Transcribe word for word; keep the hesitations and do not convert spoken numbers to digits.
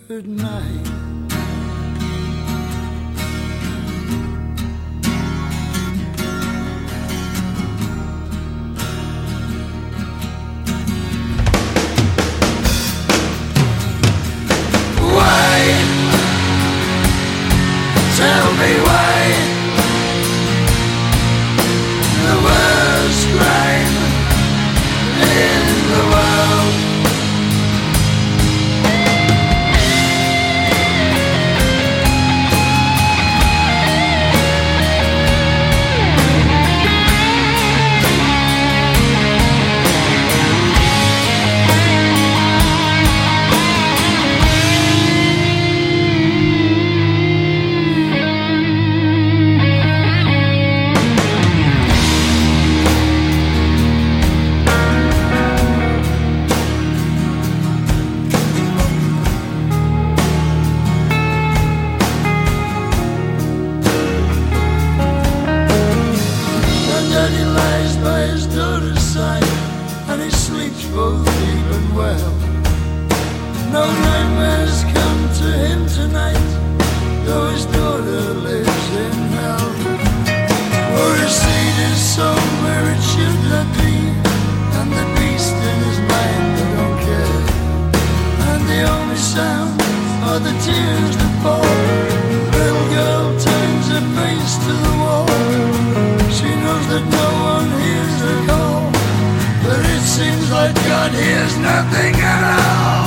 Good night. Why? Tell me why. The worst crime in the world. Daddy lies by his daughter's side, and he sleeps both deep and well. No nightmares come to him tonight, though his daughter lives in hell. For his seed is sown where it should not be, and the beast in his mind they don't care. And the only sound are the tears that fall. Little girl turns her face to the wall. She knows that no one hears her call, but it seems like God hears nothing at all.